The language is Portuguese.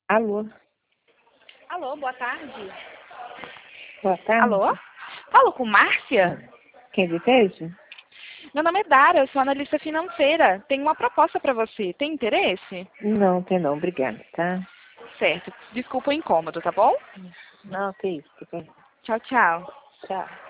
Alô, Alô, boa tarde. boa tarde. Alô? Falo com Márcia? Quem deseja? Meu nome é Dara, eu sou analista financeira. Tenho uma proposta para você. Tem interesse? Não, tem não, obrigada, tá? Certo. Desculpa o incômodo, tá bom? Não, que isso, que tem. Tchau, tchau. Tchau.